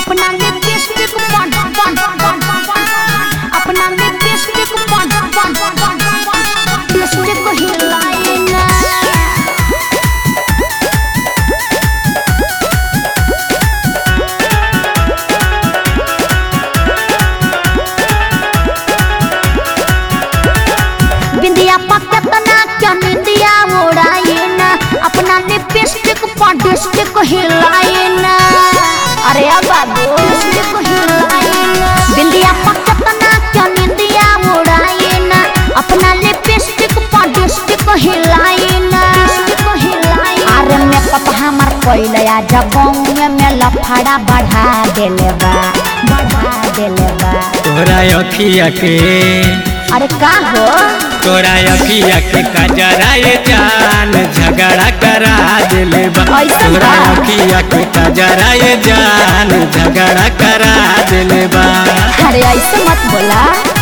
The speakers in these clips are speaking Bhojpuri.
अपना लिपस्टिक बन बन बन अपना लिपस्टिक बन बन लिपस्टिक को हिलाए ना बिंदिया पकतना क्या निंदिया उड़ाए ना अपना लिपस्टिक लिपस्टिक को हिलाए ना अरे बाबू लिपस्टिक को हिलाए ना बिंदिया पकतना क्या निंदिया उड़ाए ना अपना लिपस्टिक लिपस्टिक को हिलाए ना अरे मैं पापा हमार कोइले आजा बौंगे में लफड़ा बढ़ा देले बा तोरा अखिया के अरे का हो तोरा अखिया के कजरा ये जान झगड़ा करा दिले बा तोरा अखिया के कजरा ये जान झगड़ा करा दिले बा अरे ऐसे मत बोला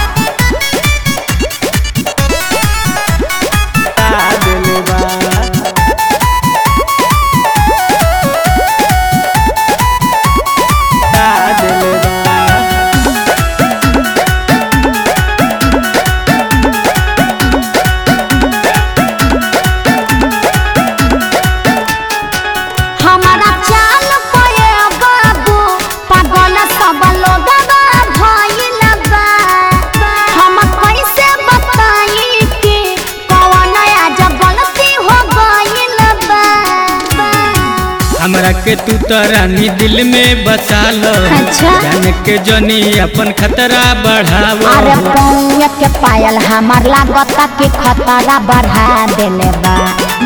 हमारा चाल पाए बाबू पागल सब लोग भइल बा हम कैसे बताई कि कौन आज गलती हो गइल बा हमरा के तू तरानी दिल में बसा लो अच्छा। जान के जनी अपन खतरा बढ़ावो अरे पौंगे के पायल हमार लागता कि खतरा बढ़ा देले बा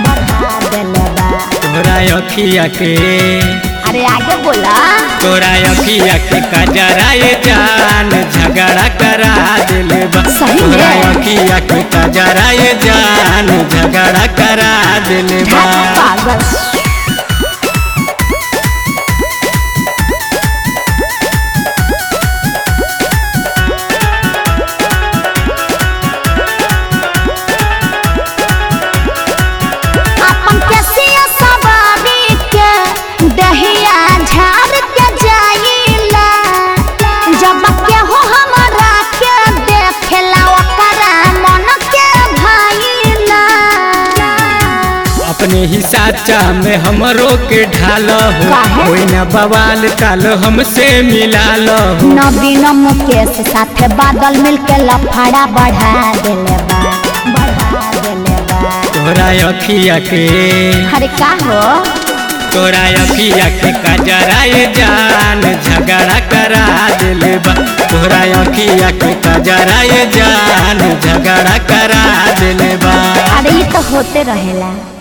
तोरा अखिया के अरे आगे बोला तोरा अखिया के कजरा ये जान झगड़ा करा दिले बा सही में? तोरा अखिया के कजरा ये जान झगड़ा करा दिले बा पागल अपन केसिया सवारी के दहिया झाड़ के जाइला जब के हो हमरा के देखेला ओकरा मन के भाईला अपने ही साचा में हमरो के ढालो काहे? कोई ना बवाल कालो हमसे मिला लो नवीन मुकेश साथे बादल मिलके लफड़ा बढ़ा देले बा तोरा अखिया के अरे का हो तोरा अखिया के कजरा ये जान झगड़ा करा दिले बा तोरा अखिया के कजरा ये जान झगड़ा करा दिले बा अरे ये तो होते रहेला।